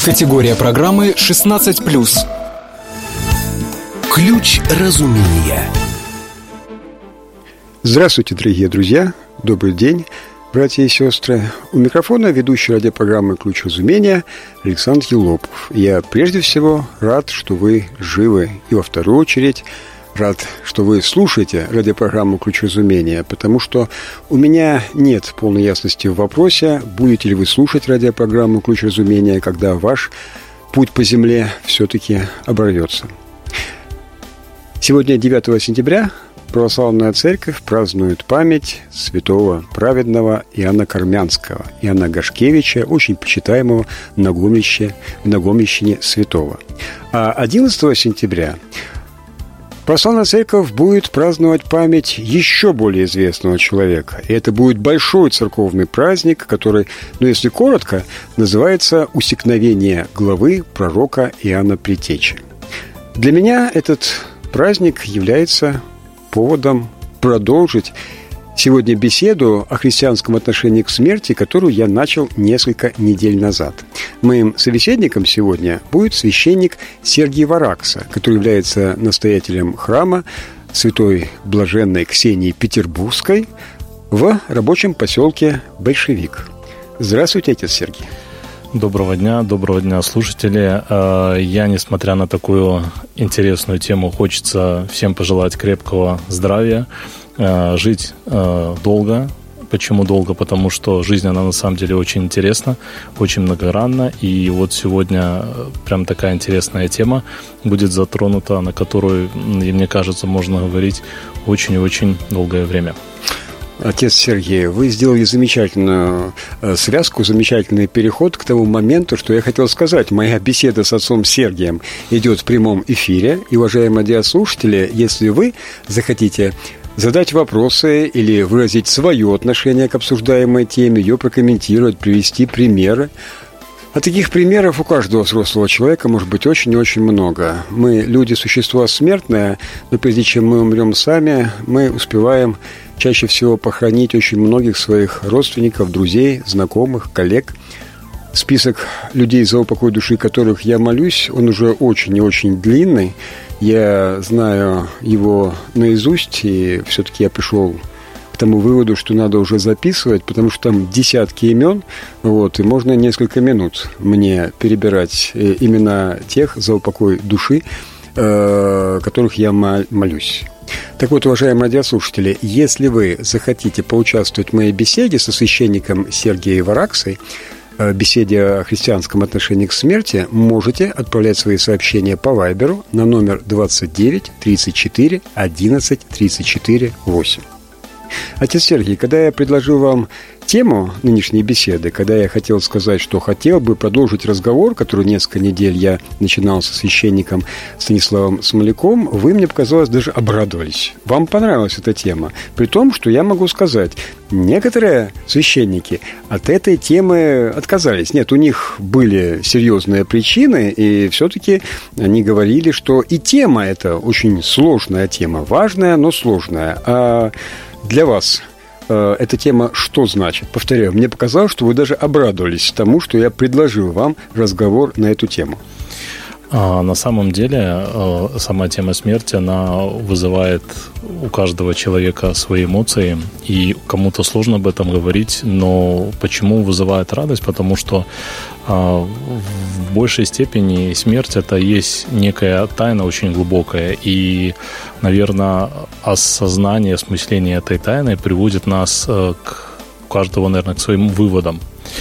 Категория программы 16+. Ключ разумения. Здравствуйте, дорогие друзья. Добрый день, братья и сестры. У микрофона ведущий радиопрограммы «Ключ разумения» Александр Елопов. Я прежде всего рад, что вы живы. И во вторую очередь рад, что вы слушаете радиопрограмму «Ключ разумения», потому что у меня нет полной ясности в вопросе, будете ли вы слушать радиопрограмму «Ключ разумения», когда ваш путь по земле все-таки оборвется. Сегодня 9 сентября Православная Церковь празднует память святого праведного Иоанна Кормянского, Иоанна Гашкевича, очень почитаемого в Нагомищине святого. А 11 сентября Православная Церковь будет праздновать память еще более известного человека. И это будет большой церковный праздник, который, если коротко, называется «Усекновение главы пророка Иоанна Предтечи». Для меня этот праздник является поводом продолжить сегодня беседу о христианском отношении к смерти, которую я начал несколько недель назад. Моим собеседником сегодня будет священник Сергий Варакса, который является настоятелем храма святой блаженной Ксении Петербургской в рабочем поселке Большевик. Здравствуйте, отец Сергий. Доброго дня, слушатели. Я, несмотря на такую интересную тему, хочется всем пожелать крепкого здравия, жить долго. Почему долго? Потому что жизнь, она на самом деле очень интересна, очень многогранна. И вот сегодня прям такая интересная тема будет затронута, на которую, мне кажется, можно говорить очень-очень долгое время. Отец Сергей, вы сделали замечательную связку, замечательный переход к тому моменту, что я хотел сказать. Моя беседа с отцом Сергием идет в прямом эфире. И, уважаемые радиослушатели, если вы захотите задать вопросы или выразить свое отношение к обсуждаемой теме, ее прокомментировать, привести примеры. А таких примеров у каждого взрослого человека может быть очень и очень много. Мы, люди, существа смертные, но прежде чем мы умрем сами, мы успеваем чаще всего похоронить очень многих своих родственников, друзей, знакомых, коллег. Список людей, за упокой души которых я молюсь, он уже очень и очень длинный. Я знаю его наизусть, и все-таки я пришел к тому выводу, что надо уже записывать, потому что там десятки имен, и можно несколько минут мне перебирать имена тех, за упокой души, которых я молюсь. Так вот, уважаемые радиослушатели, если вы захотите поучаствовать в моей беседе со священником Сергием Вараксой, беседе о христианском отношении к смерти, можете отправлять свои сообщения по Вайберу на номер 29 34 11 34 8. Отец Сергий, когда я предложил вам тему нынешней беседы, когда я хотел сказать, что хотел бы продолжить разговор, который несколько недель я начинал со священником Станиславом Смоляком, вы, мне показалось, даже обрадовались. Вам понравилась эта тема. При том, что я могу сказать, некоторые священники от этой темы отказались. Нет, у них были серьезные причины, и все-таки они говорили, что и тема эта очень сложная тема, важная, но сложная. А для вас эта тема что значит? Повторяю, мне показалось, что вы даже обрадовались тому, что я предложил вам разговор на эту тему. На самом деле, сама тема смерти, она вызывает у каждого человека свои эмоции, и кому-то сложно об этом говорить, но почему вызывает радость? Потому что в большей степени смерть – это есть некая тайна очень глубокая, и, наверное, осознание, осмысление этой тайны приводит нас у каждого, наверное, к своим выводам.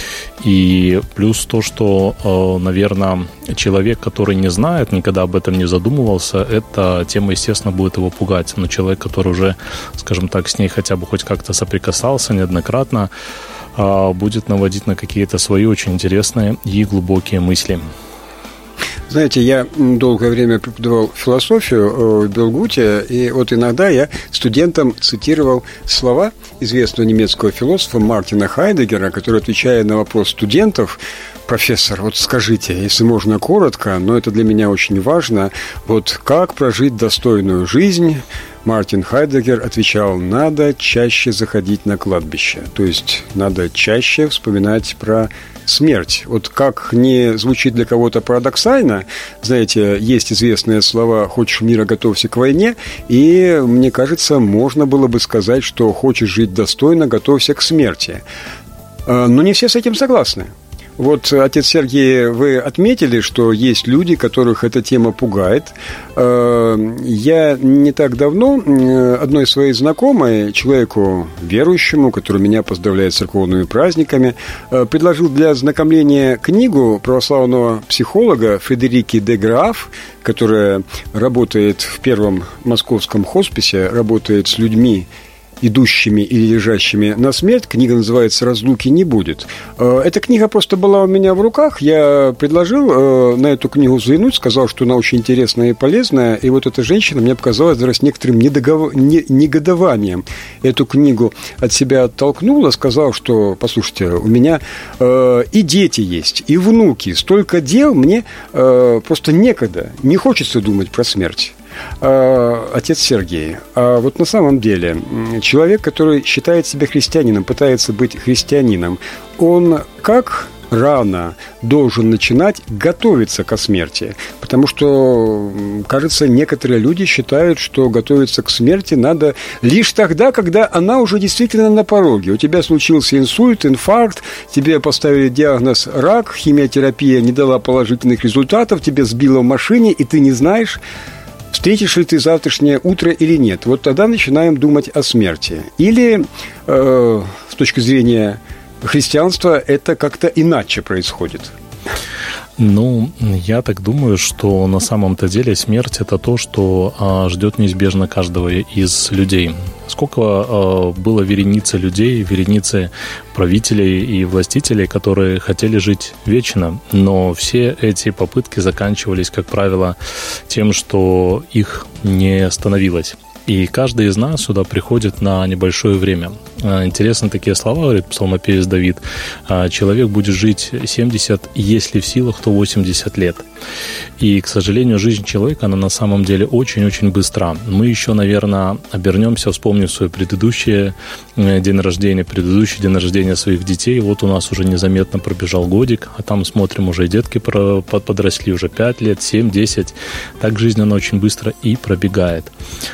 И плюс то, что, наверное, человек, который не знает, никогда об этом не задумывался, эта тема, естественно, будет его пугать. Но человек, который уже, скажем так, с ней хотя бы хоть как-то соприкасался неоднократно, будет наводить на какие-то свои очень интересные и глубокие мысли. Знаете, я долгое время преподавал философию в Белгуте, и вот иногда я студентам цитировал слова известного немецкого философа Мартина Хайдеггера, который, отвечая на вопрос студентов: профессор, вот скажите, если можно коротко, но это для меня очень важно, вот как прожить достойную жизнь Мартин Хайдеггер отвечал: надо чаще заходить на кладбище. То есть надо чаще вспоминать про смерть. Вот как не звучит для кого-то парадоксально, знаете, есть известные слова «хочешь мира, готовься к войне», и, мне кажется, можно было бы сказать, что «хочешь жить достойно, готовься к смерти». Но не все с этим согласны. Вот, отец Сергей, вы отметили, что есть люди, которых эта тема пугает. Я не так давно одной своей знакомой, человеку верующему, который меня поздравляет с церковными праздниками, предложил для ознакомления книгу православного психолога Фредерики де Граф, которая работает в первом московском хосписе, работает с людьми, идущими или лежащими на смерть. Книга называется «Разлуки не будет». Эта книга просто была у меня в руках. Я предложил на эту книгу взглянуть, сказал, что она очень интересная и полезная. И вот эта женщина мне показалась даже с некоторым негодованием. Эту книгу от себя оттолкнула, сказала, что, послушайте, у меня и дети есть, и внуки. Столько дел, мне просто некогда. Не хочется думать про смерть. Отец Сергей, а вот на самом деле человек, который считает себя христианином, пытается быть христианином, он как рано должен начинать готовиться ко смерти? Потому что, кажется, некоторые люди считают, что готовиться к смерти надо лишь тогда, когда она уже действительно на пороге. У тебя случился инсульт, инфаркт, тебе поставили диагноз рак, химиотерапия не дала положительных результатов, тебя сбило в машине, и ты не знаешь, встретишь ли ты завтрашнее утро или нет. Вот тогда начинаем думать о смерти. Или, с точки зрения христианства, это как-то иначе происходит? Ну, я так думаю, что на самом-то деле смерть – это то, что ждет неизбежно каждого из людей. Сколько было вереницы людей, вереницы правителей и властителей, которые хотели жить вечно, но все эти попытки заканчивались, как правило, тем, что их не становилось. И каждый из нас сюда приходит на небольшое время. Интересно такие слова, говорит псалмопевец Давид. Человек будет жить 70, если в силах, то 80 лет. И, к сожалению, жизнь человека, она на самом деле очень-очень быстра. Мы еще, наверное, обернемся, вспомним свой предыдущий день рождения своих детей. Вот у нас уже незаметно пробежал годик, а там смотрим, уже и детки подросли, уже 5 лет, 7, 10. Так жизнь, она очень быстро и пробегает.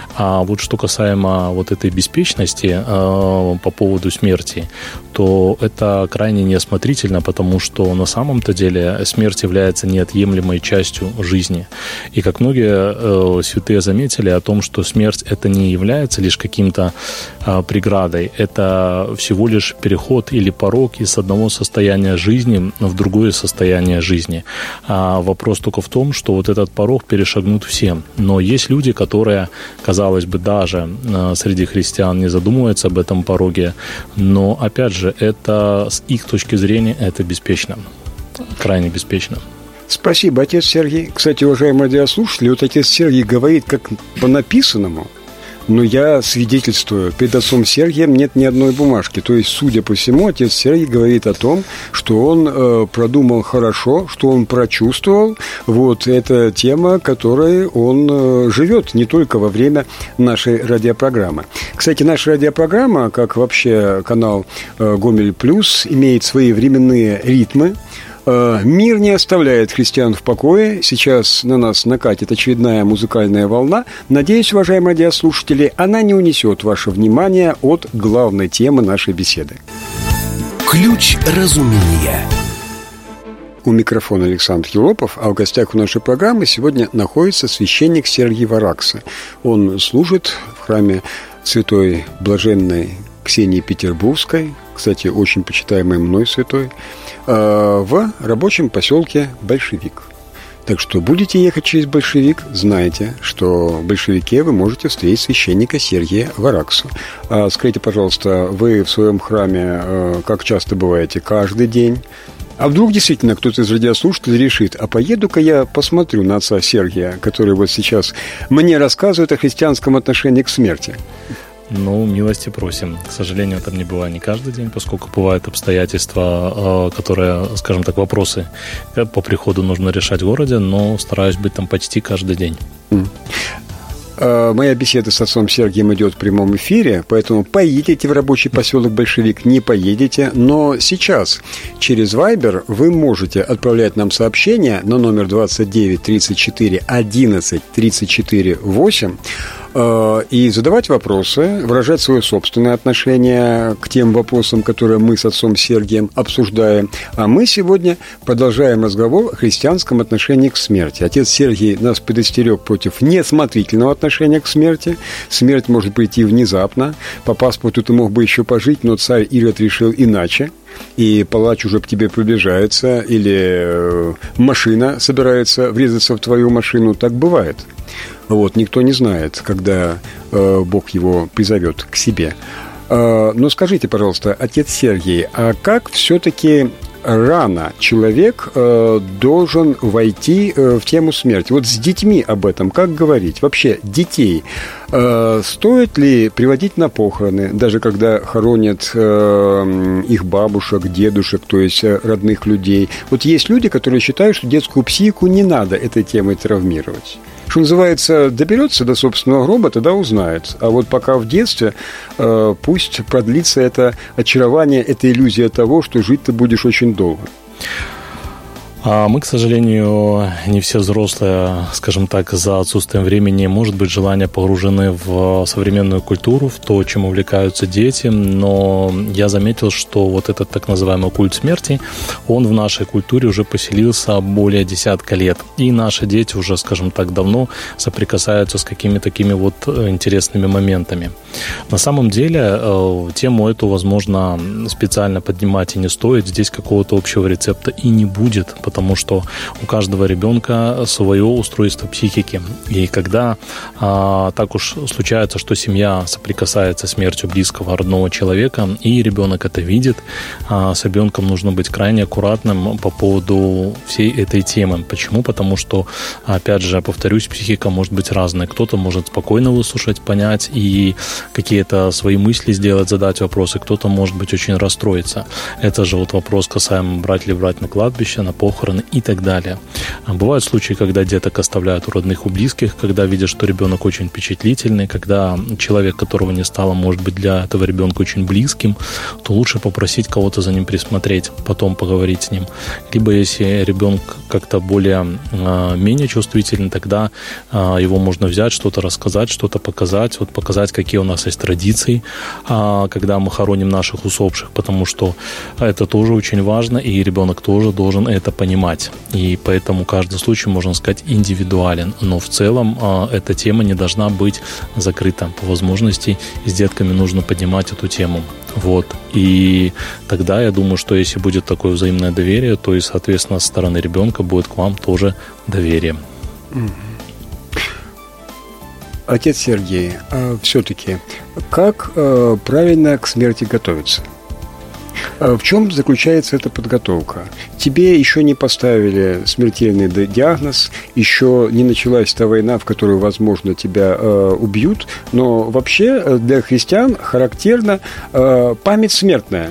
А вот что касаемо вот этой беспечности по поводу смерти, то это крайне неосмотрительно, потому что на самом-то деле смерть является неотъемлемой частью жизни. И как многие святые заметили о том, что смерть это не является лишь каким-то преградой, это всего лишь переход или порог из одного состояния жизни в другое состояние жизни. А вопрос только в том, что вот этот порог перешагнут все. Но есть люди, которые, казалось бы, даже среди христиан не задумываются об этом пороге, но, опять же, это с их точки зрения это беспечно, крайне беспечно. Спасибо, отец Сергей. Кстати, уважаемые радиослушатели, вот отец Сергей говорит как по написанному, но я свидетельствую, перед отцом Сергием нет ни одной бумажки. То есть, судя по всему, отец Сергий говорит о том, что он продумал хорошо, что он прочувствовал. Вот это тема, которой он живет не только во время нашей радиопрограммы. Кстати, наша радиопрограмма, как вообще канал Гомель Плюс, имеет свои временные ритмы. Мир не оставляет христиан в покое. Сейчас на нас накатит очередная музыкальная волна. Надеюсь, уважаемые радиослушатели, она не унесет ваше внимание от главной темы нашей беседы. Ключ разумения. У микрофона Александр Юропов, а в гостях у нашей программы сегодня находится священник Сергий Варакса. Он служит в храме святой блаженной Ксении Петербургской, кстати, очень почитаемой мной святой, в рабочем поселке Большевик. Так что будете ехать через Большевик, знайте, что в Большевике вы можете встретить священника Сергия Вараксу. Скажите, пожалуйста, вы в своем храме как часто бываете? Каждый день? А вдруг действительно кто-то из радиослушателей решит, а поеду-ка я посмотрю на отца Сергия, который вот сейчас мне рассказывает о христианском отношении к смерти? Ну, милости просим. К сожалению, там не бывает не каждый день, поскольку бывают обстоятельства, которые, скажем так, вопросы по приходу нужно решать в городе, но стараюсь быть там почти каждый день. Моя беседа с отцом Сергием идет в прямом эфире, поэтому поедете в рабочий поселок Большевик, не поедете. Но сейчас через Viber вы можете отправлять нам сообщения на номер 29 34 11 34 8 и задавать вопросы, выражать свое собственное отношение к тем вопросам, которые мы с отцом Сергием обсуждаем. А мы сегодня продолжаем разговор о христианском отношении к смерти. Отец Сергий нас предостерег против неосмотрительного отношения к смерти. Смерть может прийти внезапно. По паспорту ты мог бы еще пожить, но царь Ирод решил иначе. И палач уже к тебе приближается, или машина собирается врезаться в твою машину. Так бывает. Вот, никто не знает, когда Бог его призовет к себе. Но скажите, пожалуйста, отец Сергий, а как все-таки рано человек должен войти в тему смерти? Вот с детьми об этом как говорить? Вообще, детей стоит ли приводить на похороны, даже когда хоронят их бабушек, дедушек, то есть родных людей? Вот есть люди, которые считают, что детскую психику не надо этой темой травмировать. Что называется, доберется до собственного гроба, тогда узнает. А вот пока в детстве пусть продлится это очарование, эта иллюзия того, что жить ты будешь очень долго. Мы, к сожалению, не все взрослые, скажем так, за отсутствием времени, может быть, желания погружены в современную культуру, в то, чем увлекаются дети, но я заметил, что вот этот так называемый культ смерти, он в нашей культуре уже поселился более десятка лет, и наши дети уже, скажем так, давно соприкасаются с какими-то такими вот интересными моментами. На самом деле, тему эту, возможно, специально поднимать и не стоит, здесь какого-то общего рецепта и не будет, потому что у каждого ребенка свое устройство психики. И когда так уж случается, что семья соприкасается с смертью близкого, родного человека, и ребенок это видит, с ребенком нужно быть крайне аккуратным по поводу всей этой темы. Почему? Потому что, опять же, повторюсь, психика может быть разной. Кто-то может спокойно выслушать, понять и какие-то свои мысли сделать, задать вопросы. Кто-то, может быть, очень расстроиться. Это же вот вопрос касаемо брать ли брать на кладбище, на похороны и так далее. Бывают случаи, когда деток оставляют у родных, у близких, когда видят, что ребенок очень впечатлительный, когда человек, которого не стало, может быть для этого ребенка очень близким, то лучше попросить кого-то за ним присмотреть, потом поговорить с ним. Либо если ребенок как-то менее чувствительный, тогда его можно взять, что-то рассказать, что-то показать, вот показать, какие у нас есть традиции, когда мы хороним наших усопших, потому что это тоже очень важно, и ребенок тоже должен это понимать. И поэтому каждый случай, можно сказать, индивидуален. Но в целом эта тема не должна быть закрыта. По возможности с детками нужно поднимать эту тему. Вот. И тогда я думаю, что если будет такое взаимное доверие, то и, соответственно, со стороны ребенка будет к вам тоже доверие. Отец Сергей, а все-таки как правильно к смерти готовиться? В чем заключается эта подготовка? Тебе еще не поставили смертельный диагноз, еще не началась та война, в которой, возможно, тебя убьют, но вообще для христиан характерна память смертная.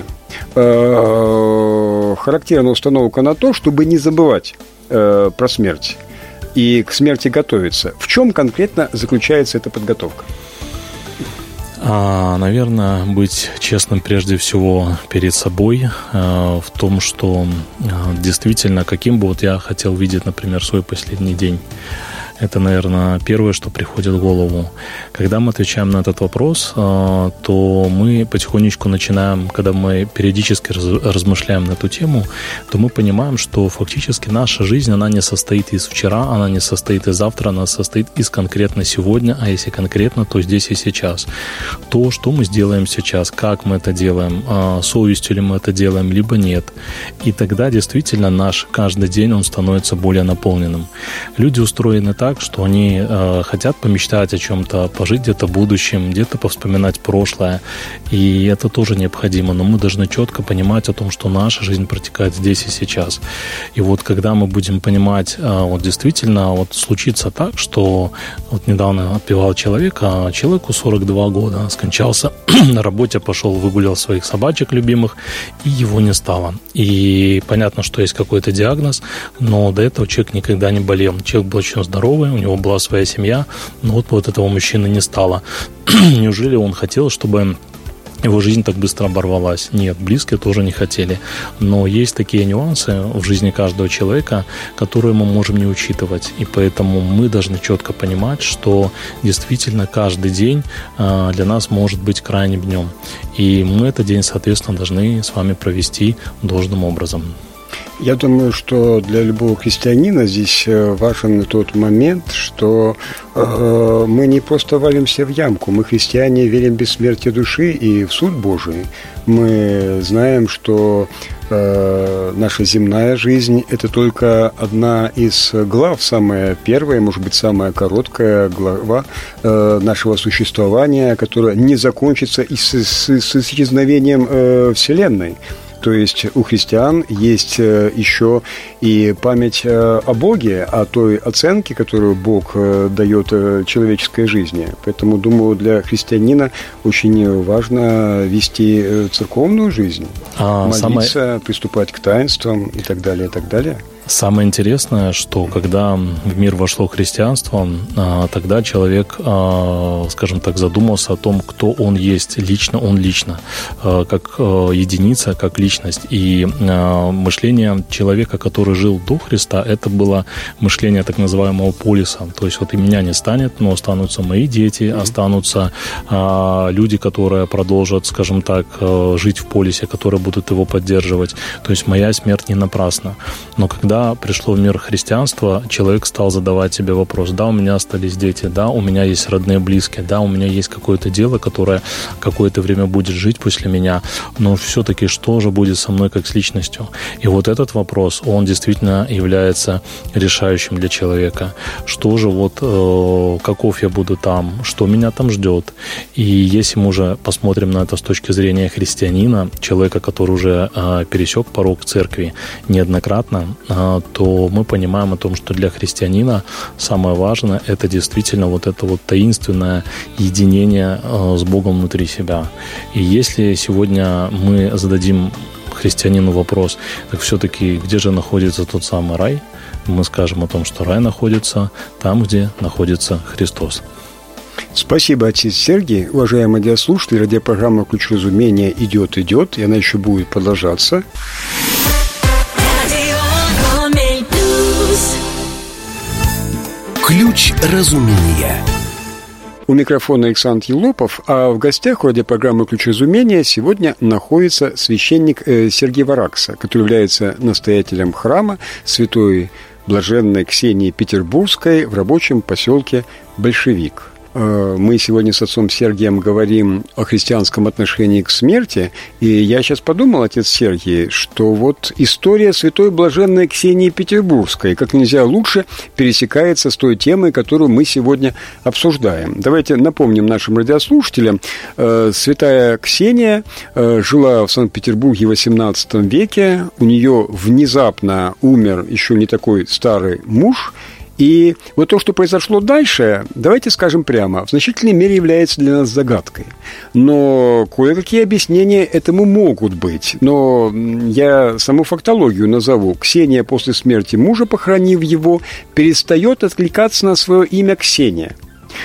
Характерна установка на то, чтобы не забывать про смерть и к смерти готовиться. В чем конкретно заключается эта подготовка? Наверное, быть честным прежде всего перед собой в том, что действительно, каким бы вот я хотел видеть, например, свой последний день. Это, наверное, первое, что приходит в голову. Когда мы отвечаем на этот вопрос, то мы потихонечку начинаем, когда мы периодически размышляем на эту тему, то мы понимаем, что фактически наша жизнь, она не состоит из вчера, она не состоит из завтра, она состоит из конкретно сегодня, а если конкретно, то здесь и сейчас. То, что мы сделаем сейчас, как мы это делаем, совестью ли мы это делаем, либо нет. И тогда действительно наш каждый день, он становится более наполненным. Люди устроены так, что они хотят помечтать о чем-то, пожить где-то в будущем, где-то повспоминать прошлое. И это тоже необходимо. Но мы должны четко понимать о том, что наша жизнь протекает здесь и сейчас. И вот когда мы будем понимать, вот действительно, вот случится так, что вот недавно отпевал человека, человеку 42 года, скончался на работе, пошел, выгулял своих собачек любимых, и его не стало. И понятно, что есть какой-то диагноз, но до этого человек никогда не болел. Человек был очень здоровый, счастливой, у него была своя семья, но вот этого мужчины не стало. Неужели он хотел, чтобы его жизнь так быстро оборвалась? Нет, близкие тоже не хотели. Но есть такие нюансы в жизни каждого человека, которые мы можем не учитывать. И поэтому мы должны четко понимать, что действительно каждый день для нас может быть крайним днем. И мы этот день, соответственно, должны с вами провести должным образом. Я думаю, что для любого христианина здесь важен тот момент, что мы не просто валимся в ямку. Мы, христиане, верим в бессмертие души и в суд Божий. Мы знаем, что наша земная жизнь – это только одна из глав, самая первая, может быть, самая короткая глава нашего существования, которая не закончится и с исчезновением Вселенной. То есть у христиан есть еще и память о Боге, о той оценке, которую Бог дает человеческой жизни. Поэтому, думаю, для христианина очень важно вести церковную жизнь, молиться, приступать к таинствам и так далее, и так далее. Самое интересное, что когда в мир вошло христианство, тогда человек, скажем так, задумался о том, кто он есть лично, как единица, как личность. И мышление человека, который жил до Христа, это было мышление так называемого полиса. То есть вот и меня не станет, но останутся мои дети, останутся люди, которые продолжат, скажем так, жить в полисе, которые будут его поддерживать. То есть моя смерть не напрасна. Но когда пришло в мир христианства, человек стал задавать себе вопрос: да, у меня остались дети, да, у меня есть родные, близкие, да, у меня есть какое-то дело, которое какое-то время будет жить после меня, но все-таки что же будет со мной как с личностью? И вот этот вопрос, он действительно является решающим для человека. Что же каков я буду там, что меня там ждет? И если мы уже посмотрим на это с точки зрения христианина, человека, который уже пересек порог церкви неоднократно, то мы понимаем о том, что для христианина самое важное – это действительно вот это вот таинственное единение с Богом внутри себя. И если сегодня мы зададим христианину вопрос, так все-таки где же находится тот самый рай, мы скажем о том, что рай находится там, где находится Христос. Спасибо, отец Сергий. Уважаемые радиослушатели, радиопрограмма «Ключ разумения» идет, и она еще будет продолжаться. Ключ разумения. У микрофона Александр Елопов, а в гостях у радиопрограммы «Ключ разумения» сегодня находится священник Сергей Варакса, который является настоятелем храма святой блаженной Ксении Петербургской в рабочем поселке Большевик. Мы сегодня с отцом Сергием говорим о христианском отношении к смерти, и я сейчас подумал, отец Сергий, что вот история святой блаженной Ксении Петербургской как нельзя лучше пересекается с той темой, которую мы сегодня обсуждаем. Давайте напомним нашим радиослушателям. Святая Ксения жила в Санкт-Петербурге в XVIII веке, у нее внезапно умер еще не такой старый муж. И вот то, что произошло дальше, давайте скажем прямо, в значительной мере является для нас загадкой. Но кое-какие объяснения этому могут быть. Но я саму фактологию назову. Ксения после смерти мужа, похоронив его, перестает откликаться на свое имя Ксения.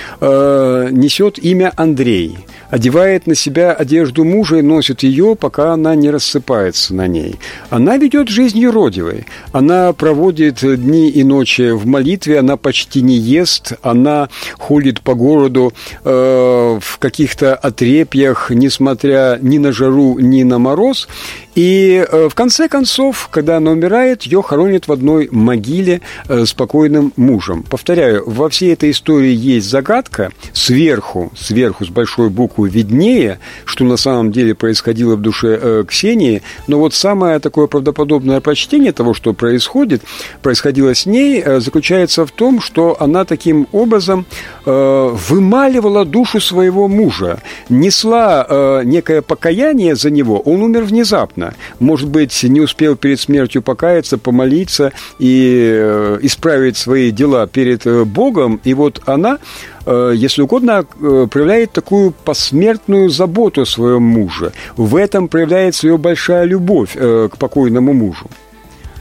Несет имя Андрей, одевает на себя одежду мужа и носит ее, пока она не рассыпается на ней. Она ведет жизнь юродивой. Она проводит дни и ночи в молитве, она почти не ест, она ходит по городу в каких-то отрепьях, несмотря ни на жару, ни на мороз. И в конце концов, когда она умирает, ее хоронят в одной могиле с покойным мужем. Повторяю, во всей этой истории есть загадка. Сверху, с большой буквы виднее, что на самом деле происходило в душе Ксении. Но вот самое такое правдоподобное прочтение того, что происходило с ней, заключается в том, что она таким образом вымаливала душу своего мужа, несла некое покаяние за него. Он умер внезапно. Может быть, не успел перед смертью покаяться, помолиться и исправить свои дела перед Богом. И вот она, если угодно, проявляет такую посмертную заботу о своем муже. В этом проявляется ее большая любовь к покойному мужу.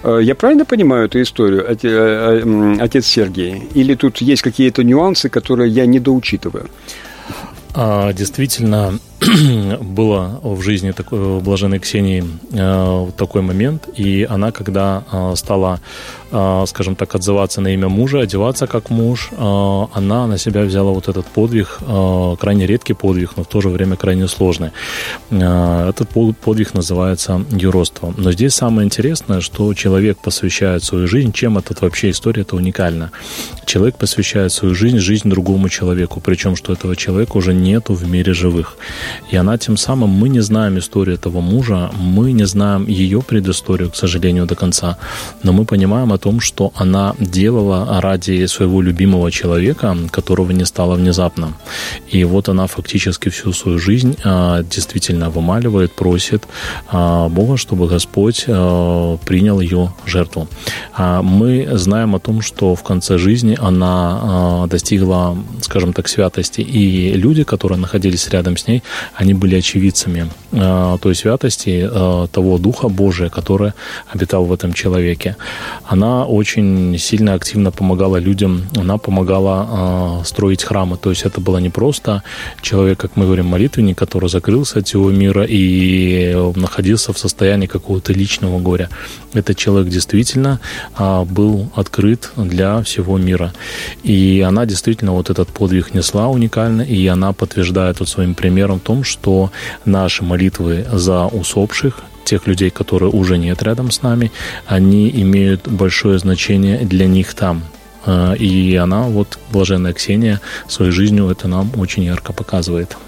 Я правильно понимаю эту историю, отец Сергий? Или тут есть какие-то нюансы, которые я недоучитываю? Действительно, было в жизни у блаженной Ксении такой момент, и она, когда стала, скажем так, отзываться на имя мужа, одеваться как муж, она на себя взяла вот этот подвиг, крайне редкий подвиг, но в то же время крайне сложный. Этот подвиг называется юродство. Но здесь самое интересное, что человек посвящает свою жизнь, чем эта вообще история-то уникальна. Человек посвящает свою жизнь другому человеку, причем, что этого человека уже нету в мире живых. И она тем самым, мы не знаем историю этого мужа, мы не знаем ее предысторию, к сожалению, до конца, но мы понимаем о том, что она делала ради своего любимого человека, которого не стало внезапно. И вот она фактически всю свою жизнь действительно вымаливает, просит Бога, чтобы Господь принял ее жертву. Мы знаем о том, что в конце жизни она достигла, скажем так, святости, и люди, которые находились рядом с ней, они были очевидцами той святости, того Духа Божия, который обитал в этом человеке. Она очень сильно, активно помогала людям, она помогала строить храмы. То есть это было не просто человек, как мы говорим, молитвенник, который закрылся от всего мира и находился в состоянии какого-то личного горя. Этот человек действительно был открыт для всего мира. И она действительно вот этот подвиг несла уникально, и она подтверждает вот своим примером в том, что наши молитвы за усопших, тех людей, которые уже нет рядом с нами, они имеют большое значение для них там. И она, вот блаженная Ксения, своей жизнью это нам очень ярко показывает.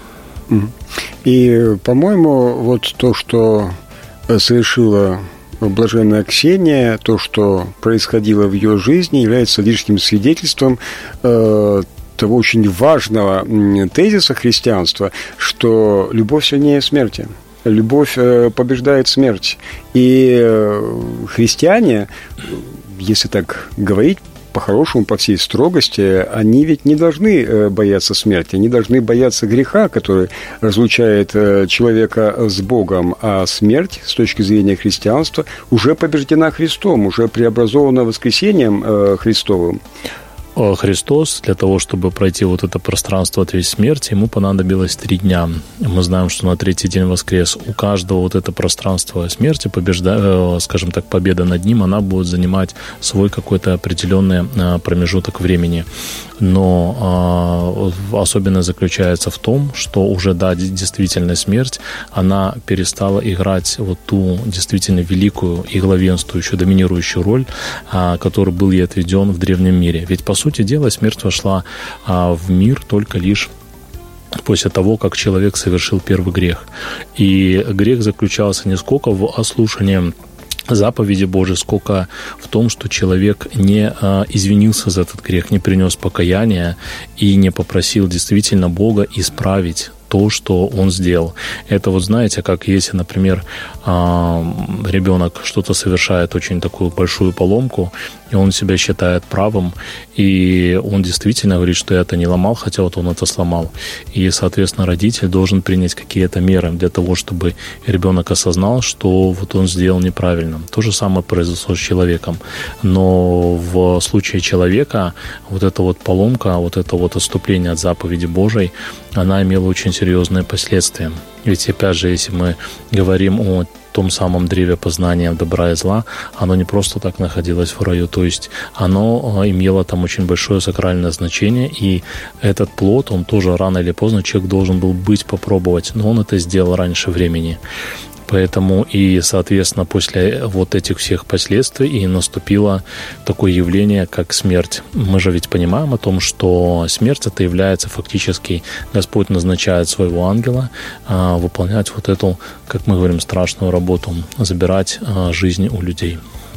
И, по-моему, вот то, что совершила блаженная Ксения, то, что происходило в ее жизни, является лишним свидетельством того очень важного тезиса христианства, что любовь сильнее смерти. Любовь побеждает смерть. И христиане, если так говорить, по-хорошему, по всей строгости, они ведь не должны бояться смерти, они должны бояться греха, который разлучает человека с Богом, а смерть, с точки зрения христианства, уже побеждена Христом, уже преобразована воскресением Христовым. Христос, для того, чтобы пройти вот это пространство от смерти, ему понадобилось 3 дня. Мы знаем, что на 3-й день воскрес. У каждого вот это пространство смерти, скажем так, победа над ним, она будет занимать свой какой-то определенный промежуток времени. Но особенность заключается в том, что уже, да, действительно смерть, она перестала играть вот ту действительно великую и главенствующую, доминирующую роль, который был ей отведен в древнем мире. Ведь, по сути дела, смерть вошла в мир только лишь после того, как человек совершил первый грех. И грех заключался не сколько в ослушании заповеди Божьей, сколько в том, что человек не извинился за этот грех, не принес покаяния и не попросил действительно Бога исправить то, что он сделал. Это вот, знаете, как если, например, ребенок что-то совершает, очень такую большую поломку, и он себя считает правым, и он действительно говорит, что я это не ломал, хотя вот он это сломал. И, соответственно, родитель должен принять какие-то меры для того, чтобы ребенок осознал, что вот он сделал неправильно. То же самое произошло с человеком. Но в случае человека вот эта вот поломка, вот это вот отступление от заповеди Божией, она имела очень серьезные последствия. Ведь, опять же, если мы говорим о том самом древе познания добра и зла, оно не просто так находилось в раю, то есть оно имело там очень большое сакральное значение, и этот плод, он тоже рано или поздно человек должен был попробовать, но он это сделал раньше времени. Поэтому и, соответственно, после вот этих всех последствий и наступило такое явление, как смерть. Мы же ведь понимаем о том, что смерть это является фактически, Господь назначает своего ангела выполнять вот эту, как мы говорим, страшную работу, забирать жизни у людей.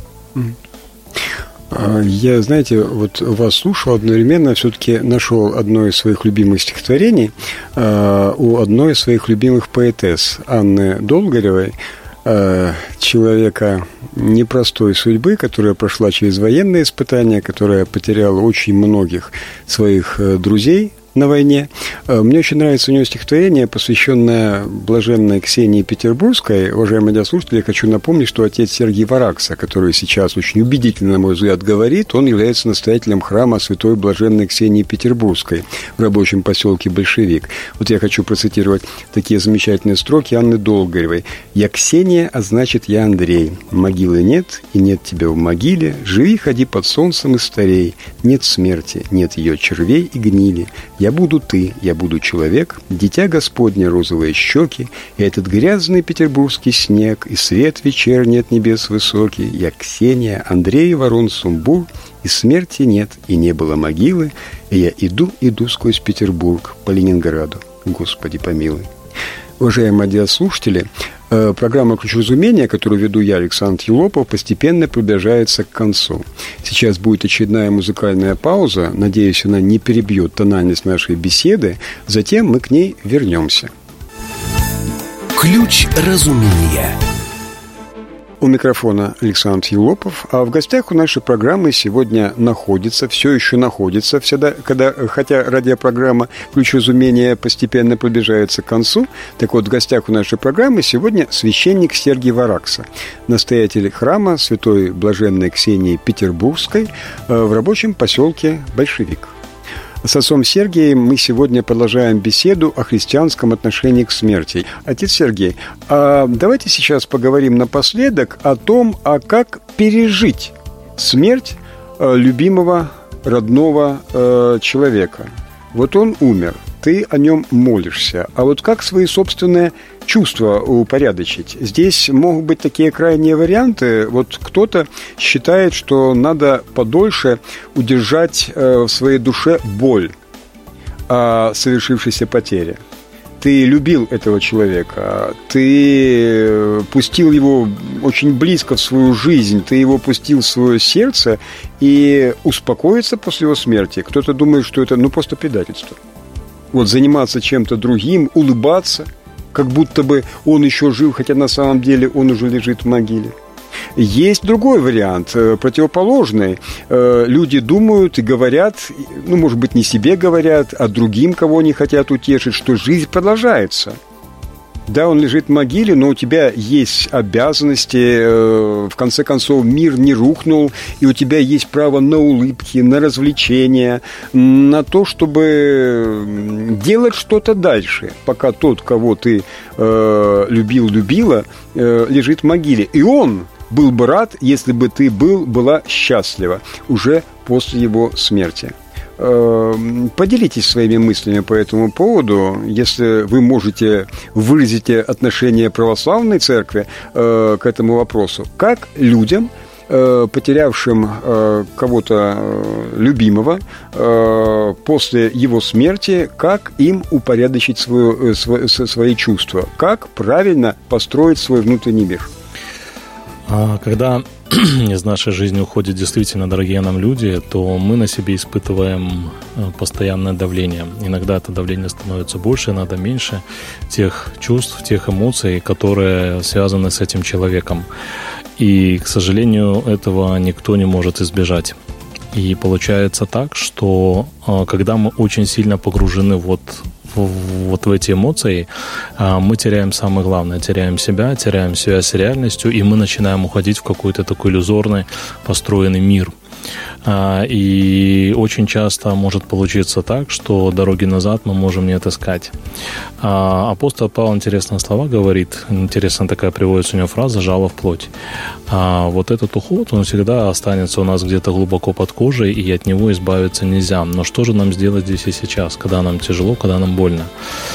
Я, знаете, вот вас слушал, одновременно все-таки нашел одно из своих любимых стихотворений у одной из своих любимых поэтесс Анны Долгоревой, человека непростой судьбы, которая прошла через военные испытания, которая потеряла очень многих своих друзей на войне. Мне очень нравится у него стихотворение, посвященное блаженной Ксении Петербургской. Уважаемые радиослушатели, я хочу напомнить, что отец Сергий Варакса, который сейчас очень убедительно, на мой взгляд, говорит, он является настоятелем храма святой блаженной Ксении Петербургской в рабочем поселке Большевик. Вот я хочу процитировать такие замечательные строки Анны Долгоревой. «Я Ксения, а значит, я Андрей. Могилы нет, и нет тебя в могиле. Живи, ходи под солнцем и старей. Нет смерти, нет ее червей и гнили. Я буду ты, я буду человек, дитя Господне розовые щеки, и этот грязный петербургский снег, и свет вечерний от небес высокий. Я Ксения, Андрей, ворон, сумбур, и смерти нет, и не было могилы, и я иду сквозь Петербург по Ленинграду. Господи помилуй». Уважаемые радиослушатели, программа «Ключ разумения», которую веду я, Александр Елопов, постепенно приближается к концу. Сейчас будет очередная музыкальная пауза. Надеюсь, она не перебьет тональность нашей беседы. Затем мы к ней вернемся. Ключ разумения. У микрофона Александр Елопов, а в гостях у нашей программы сегодня все еще находится, хотя радиопрограмма «Ключ разумения» постепенно приближается к концу. Так вот, в гостях у нашей программы сегодня священник Сергий Варакса, настоятель храма святой блаженной Ксении Петербургской в рабочем поселке Большевик. С отцом Сергием мы сегодня продолжаем беседу о христианском отношении к смерти. Отец Сергий, давайте сейчас поговорим напоследок о том, как пережить смерть любимого, родного человека. Вот он умер, ты о нем молишься. А вот как свои собственные чувства упорядочить? Здесь могут быть такие крайние варианты. Вот кто-то считает, что надо подольше удержать в своей душе боль о совершившейся потере. Ты любил этого человека, ты пустил его очень близко в свою жизнь, ты его пустил в свое сердце, и успокоиться после его смерти. Кто-то думает, что это просто предательство. Вот заниматься чем-то другим, улыбаться, как будто бы он еще жив, хотя на самом деле он уже лежит в могиле. Есть другой вариант, противоположный. Люди думают и говорят, может быть, не себе говорят, а другим, кого они хотят утешить, что жизнь продолжается. Да, он лежит в могиле, но у тебя есть обязанности, в конце концов, мир не рухнул, и у тебя есть право на улыбки, на развлечения, на то, чтобы делать что-то дальше, пока тот, кого ты любила, лежит в могиле. И он был бы рад, если бы ты была счастлива уже после его смерти. Поделитесь своими мыслями по этому поводу, если вы можете выразить отношение православной церкви к этому вопросу. Как людям, потерявшим кого-то любимого после его смерти, как им упорядочить свои чувства, как правильно построить свой внутренний мир? Когда из нашей жизни уходят действительно дорогие нам люди, то мы на себе испытываем постоянное давление. Иногда это давление становится больше, иногда меньше тех чувств, тех эмоций, которые связаны с этим человеком. И, к сожалению, этого никто не может избежать. И получается так, что когда мы очень сильно погружены в эти эмоции, мы теряем самое главное, теряем себя, теряем связь с реальностью, и мы начинаем уходить в какой-то такой иллюзорный, построенный мир. И очень часто может получиться так, что дороги назад мы можем не отыскать. Апостол Павел интересные слова говорит, интересная такая приводится у него фраза «жало в плоть». Вот этот уход, он всегда останется у нас где-то глубоко под кожей, и от него избавиться нельзя. Но что же нам сделать здесь и сейчас, когда нам тяжело, когда нам больно?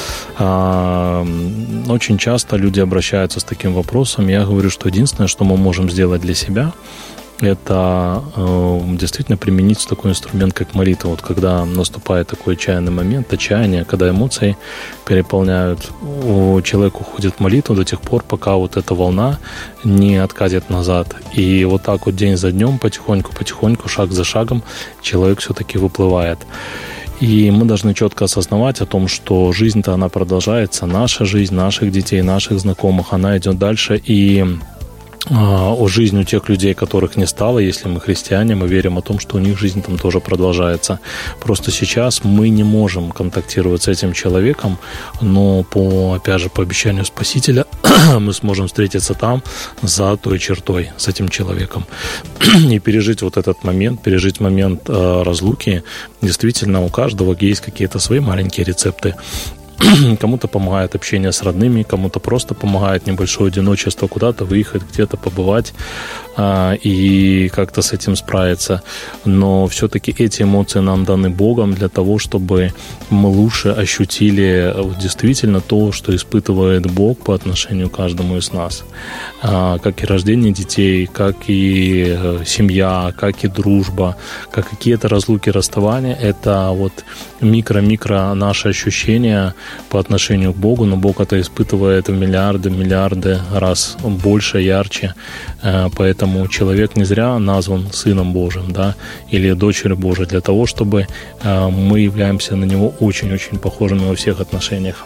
Очень часто люди обращаются с таким вопросом. Я говорю, что единственное, что мы можем сделать для себя, это действительно применить такой инструмент, как молитва. Вот когда наступает такой отчаянный момент, отчаяние, когда эмоции переполняют, человек уходит в молитву до тех пор, пока вот эта волна не откатит назад. И вот так вот день за днем, потихоньку, шаг за шагом человек все-таки выплывает. И мы должны четко осознавать о том, что жизнь-то она продолжается, наша жизнь, наших детей, наших знакомых, она идет дальше, и жизнь у тех людей, которых не стало. Если мы христиане, мы верим о том, что у них жизнь там тоже продолжается. Просто сейчас мы не можем контактировать с этим человеком, но опять же, по обещанию Спасителя мы сможем встретиться там, за той чертой, с этим человеком. И пережить вот этот момент, пережить момент разлуки. Действительно, у каждого есть какие-то свои маленькие рецепты. Кому-то помогает общение с родными, кому-то просто помогает небольшое одиночество, куда-то выехать, где-то побывать и как-то с этим справиться. Но все-таки эти эмоции нам даны Богом для того, чтобы мы лучше ощутили действительно то, что испытывает Бог по отношению к каждому из нас. Как и рождение детей, как и семья, как и дружба, как какие-то разлуки, расставания. Это вот микро-микро наши ощущения по отношению к Богу, но Бог это испытывает в миллиарды раз больше, ярче. Поэтому человек не зря назван Сыном Божьим, да, или дочерью Божией, для того, чтобы мы являемся на Него очень-очень похожими во всех отношениях.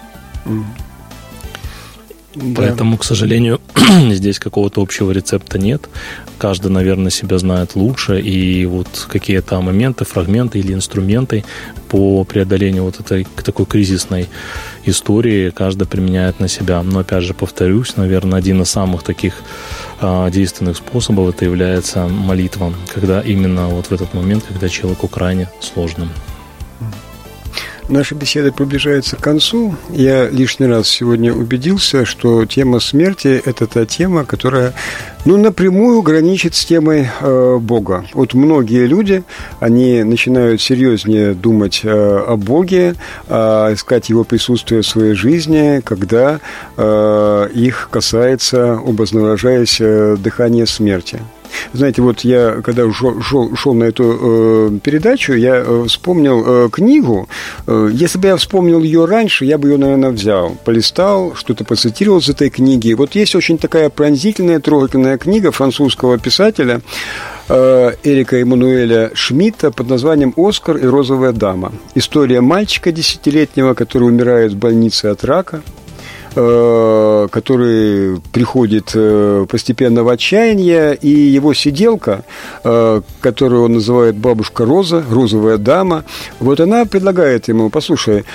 Да. Поэтому, к сожалению, здесь какого-то общего рецепта нет. Каждый, наверное, себя знает лучше. И вот какие-то моменты, фрагменты или инструменты по преодолению вот этой такой кризисной истории каждый применяет на себя. Но, опять же, повторюсь, наверное, один из самых таких действенных способов это является молитва. Когда именно вот в этот момент, когда человеку крайне сложно. Наша беседа приближается к концу. Я лишний раз сегодня убедился, что тема смерти – это та тема, которая напрямую граничит с темой Бога. Вот многие люди, они начинают серьезнее думать о Боге, искать Его присутствие в своей жизни, когда их касается, образно выражаясь, дыхание смерти. Знаете, вот я, когда шел на эту передачу, я вспомнил книгу. Если бы я вспомнил ее раньше, я бы ее, наверное, взял, полистал, что-то процитировал из этой книги. Вот есть очень такая пронзительная, трогательная книга французского писателя Эрика Эммануэля Шмидта под названием «Оскар и розовая дама». История мальчика 10-летнего, который умирает в больнице от рака, который приходит постепенно в отчаяние, и его сиделка, которую он называет бабушка Роза, розовая дама, вот она предлагает ему: послушай,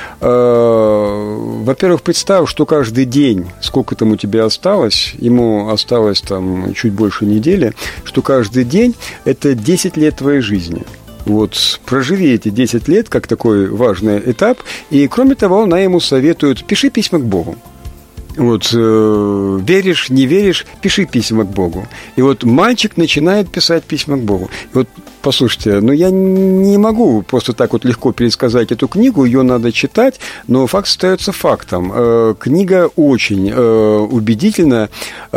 во-первых, представь, что каждый день, сколько там у тебя осталось, ему осталось там чуть больше недели, что каждый день – это 10 лет твоей жизни. Вот, проживи эти 10 лет как такой важный этап, и, кроме того, она ему советует: пиши письма к Богу. Вот, веришь, не веришь, пиши письма к Богу. И вот мальчик начинает писать письма к Богу. И вот, послушайте, я не могу просто так вот легко пересказать эту книгу, ее надо читать, но факт остается фактом. Книга очень убедительно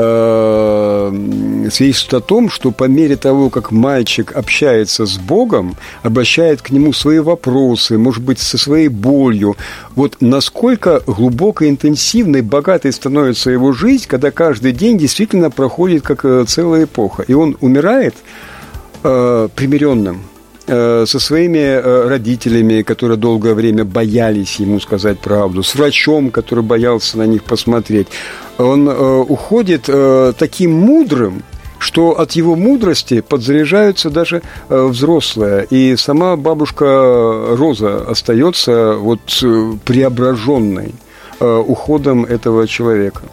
свидетельствует о том, что по мере того, как мальчик общается с Богом, обращает к нему свои вопросы, может быть, со своей болью, вот насколько глубокой, интенсивной, богатой становится его жизнь, когда каждый день действительно проходит как целая эпоха. И он умирает примиренным со своими родителями, которые долгое время боялись ему сказать правду, с врачом, который боялся на них посмотреть. Он уходит таким мудрым, что от его мудрости подзаряжаются даже взрослые. И сама бабушка Роза остается вот преображенной уходом этого человека.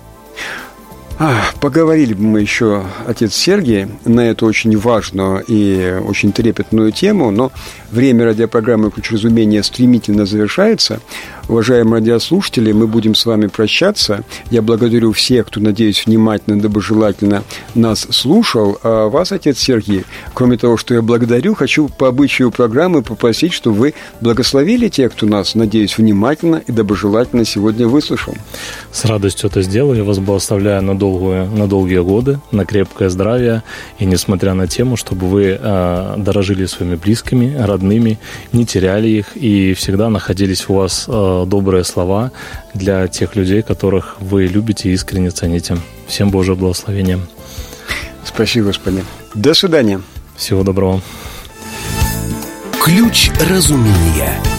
Поговорили бы мы еще, отец Сергий, на эту очень важную и очень трепетную тему, но время радиопрограммы «Ключ разумения» стремительно завершается. Уважаемые радиослушатели, мы будем с вами прощаться. Я благодарю всех, кто, надеюсь, внимательно, доброжелательно нас слушал. А вас, отец Сергий, кроме того, что я благодарю, хочу по обычаю программы попросить, чтобы вы благословили тех, кто нас, надеюсь, внимательно и доброжелательно сегодня выслушал. С радостью это сделаю. Я вас благословляю на долгие годы, на крепкое здравие. И несмотря на тему, чтобы вы дорожили своими близкими, родными, не теряли их и всегда находились у вас добрые слова для тех людей, которых вы любите и искренне цените. Всем Божьего благословения. Спасибо, Господи. До свидания. Всего доброго. Ключ разумения.